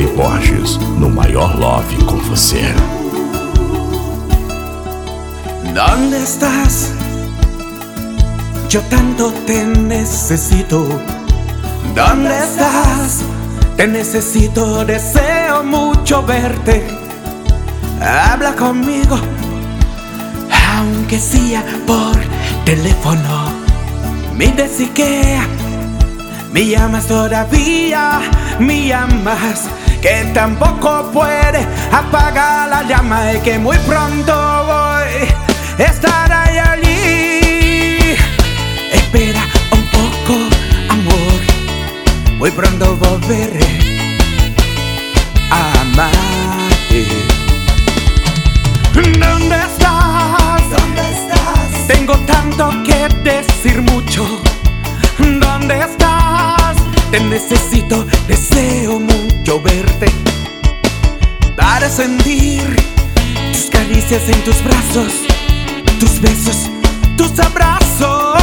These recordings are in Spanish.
Eloy Borges, no maior love com você. ¿Dónde estás? Yo tanto te necesito. ¿Dónde estás? Te necesito, deseo mucho verte. Habla conmigo, aunque sea por teléfono. Mire si que me llamas todavía, me llamas, que tampoco puede apagar la llama y que muy pronto voy a estar allí. Espera un poco, amor, muy pronto volveré a amarte. ¿Dónde estás? ¿Dónde estás? Tengo tanto que decir mucho. ¿Dónde estás? Te necesito, deseo mucho verte para sentir tus caricias en tus brazos, tus besos, tus abrazos.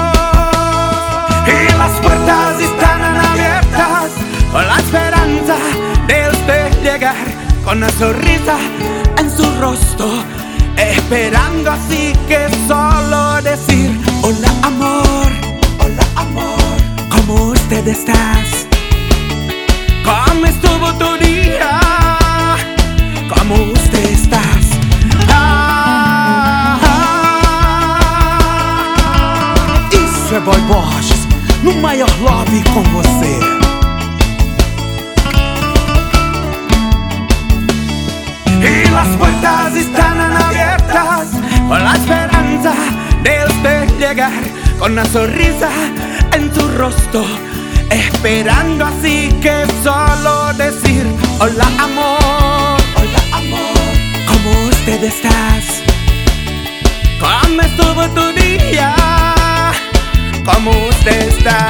Y las puertas están abiertas con la esperanza de usted llegar con una sonrisa en su rostro, esperando así que solo decir hola amor, hola amor. ¿Cómo usted estás? ¿Cómo estuvo tu día? ¿Cómo usted estás? Isso é Boy Borges, no maior love com você. Y las puertas están abiertas con la esperanza de usted llegar con una sonrisa en su rostro, esperando así que solo decir hola amor, hola amor. ¿Cómo usted estás? ¿Cómo estuvo tu día? ¿Cómo usted está?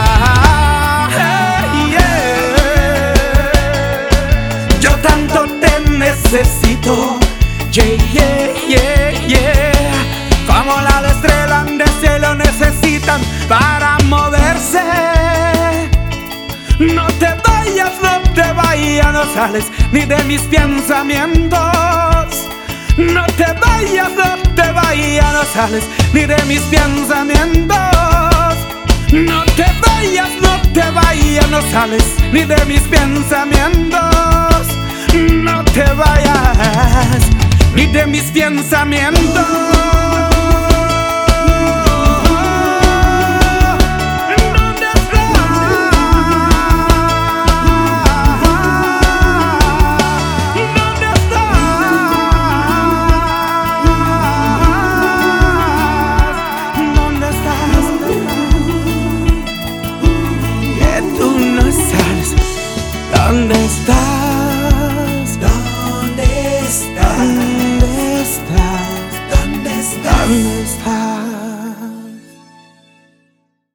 Yo tanto te necesito, yeah, yeah, yeah, yeah. Como las estrellas del cielo necesitan para moverse. No te vayas, no te vayas, no sales ni de mis pensamientos. No te vayas, no te vayas, no sales ni de mis pensamientos. No te vayas, no te vayas, no sales ni de mis pensamientos. No te vayas ni de mis pensamientos.